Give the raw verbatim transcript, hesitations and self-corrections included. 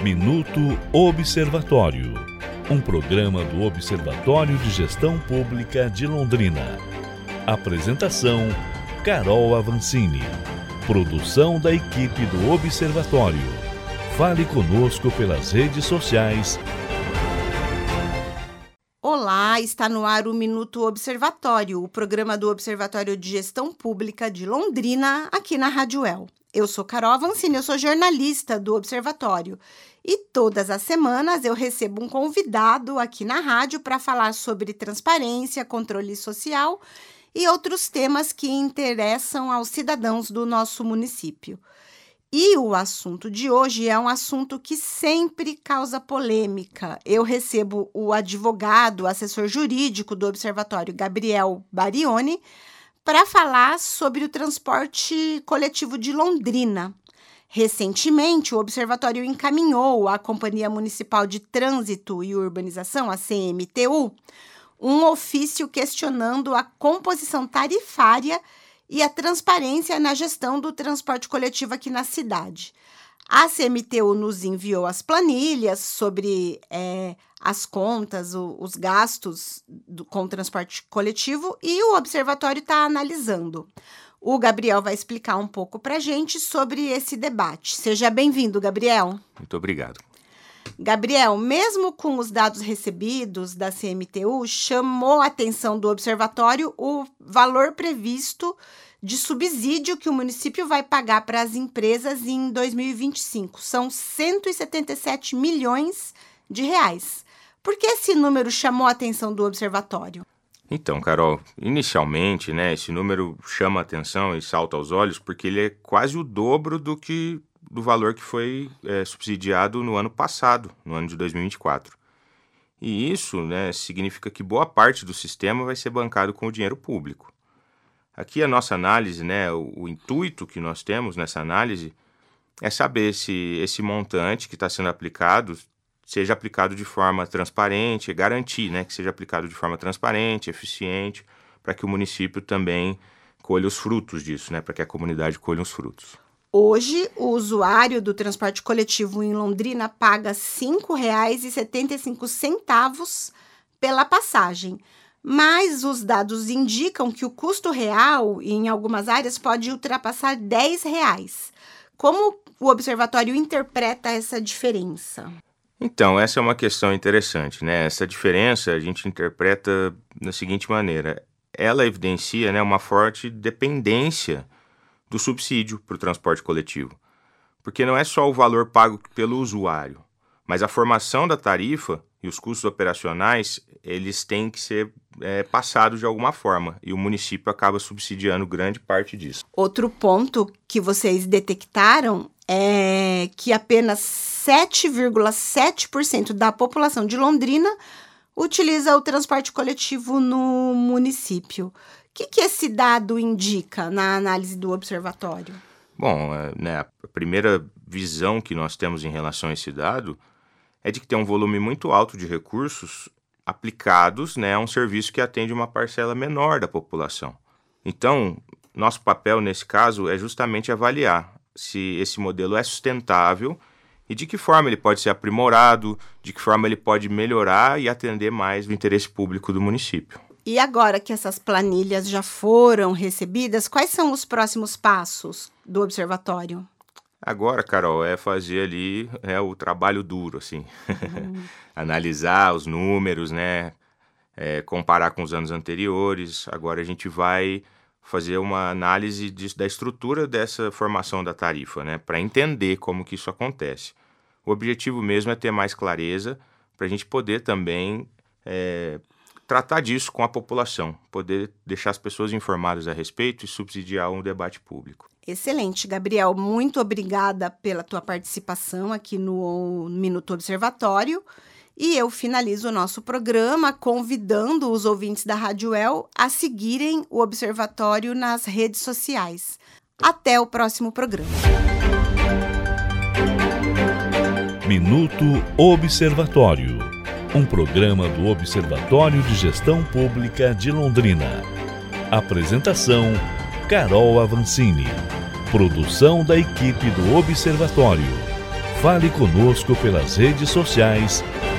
Minuto Observatório, um programa do Observatório de Gestão Pública de Londrina. Apresentação: Carol Avancini. Produção da equipe do Observatório. Fale conosco pelas redes sociais. Olá, está no ar o Minuto Observatório, o programa do Observatório de Gestão Pública de Londrina, aqui na Rádio El. Eu sou Carol Avancini, eu sou jornalista do Observatório e todas as semanas eu recebo um convidado aqui na rádio para falar sobre transparência, controle social e outros temas que interessam aos cidadãos do nosso município. E o assunto de hoje é um assunto que sempre causa polêmica. Eu recebo o advogado, assessor jurídico do Observatório, Gabriel Barioni, para falar sobre o transporte coletivo de Londrina. Recentemente, o Observatório encaminhou à Companhia Municipal de Trânsito e Urbanização, a C M T U, um ofício questionando a composição tarifária e a transparência na gestão do transporte coletivo aqui na cidade. A C M T U nos enviou as planilhas sobre é, as contas, o, os gastos do, com o transporte coletivo e o Observatório está analisando. O Gabriel vai explicar um pouco para a gente sobre esse debate. Seja bem-vindo, Gabriel. Muito obrigado. Gabriel, mesmo com os dados recebidos da C M T U, chamou a atenção do Observatório o valor previsto de subsídio que o município vai pagar para as empresas em dois mil e vinte e cinco. São cento e setenta e sete milhões de reais. Por que esse número chamou a atenção do Observatório? Então, Carol, inicialmente, né, esse número chama a atenção e salta aos olhos porque ele é quase o dobro do que do valor que foi é, subsidiado no ano passado, no ano de dois mil e vinte e quatro. E isso, né, significa que boa parte do sistema vai ser bancado com o dinheiro público. Aqui a nossa análise, né, o, o intuito que nós temos nessa análise é saber se esse montante que está sendo aplicado seja aplicado de forma transparente, garantir, né, que seja aplicado de forma transparente, eficiente, para que o município também colha os frutos disso, né, para que a comunidade colha os frutos. Hoje, o usuário do transporte coletivo em Londrina paga cinco reais e setenta e cinco centavos pela passagem, mas os dados indicam que o custo real, em algumas áreas, pode ultrapassar dez reais. Como o Observatório interpreta essa diferença? Então, essa é uma questão interessante, né? Essa diferença a gente interpreta da seguinte maneira. Ela evidencia, né, uma forte dependência do subsídio para o transporte coletivo. Porque não é só o valor pago pelo usuário, mas a formação da tarifa e os custos operacionais, eles têm que ser é, passados de alguma forma, e o município acaba subsidiando grande parte disso. Outro ponto que vocês detectaram é que apenas sete vírgula sete por cento da população de Londrina utiliza o transporte coletivo no município. O que, que esse dado indica na análise do Observatório? Bom, né, a primeira visão que nós temos em relação a esse dado é de que tem um volume muito alto de recursos aplicados, né, a um serviço que atende uma parcela menor da população. Então, nosso papel nesse caso é justamente avaliar se esse modelo é sustentável e de que forma ele pode ser aprimorado, de que forma ele pode melhorar e atender mais o interesse público do município. E agora que essas planilhas já foram recebidas, quais são os próximos passos do Observatório? Agora, Carol, é fazer ali é, o trabalho duro, assim. Uhum. Analisar os números, né? É, comparar com os anos anteriores. Agora a gente vai fazer uma análise de, da estrutura dessa formação da tarifa, né? Para entender como que isso acontece. O objetivo mesmo é ter mais clareza para a gente poder também é, tratar disso com a população, poder deixar as pessoas informadas a respeito e subsidiar um debate público. Excelente, Gabriel. Muito obrigada pela tua participação aqui no Minuto Observatório. E eu finalizo o nosso programa convidando os ouvintes da Rádio El a seguirem o Observatório nas redes sociais. Até o próximo programa. Minuto Observatório, um programa do Observatório de Gestão Pública de Londrina. Apresentação: Carol Avancini. Produção da equipe do Observatório. Fale conosco pelas redes sociais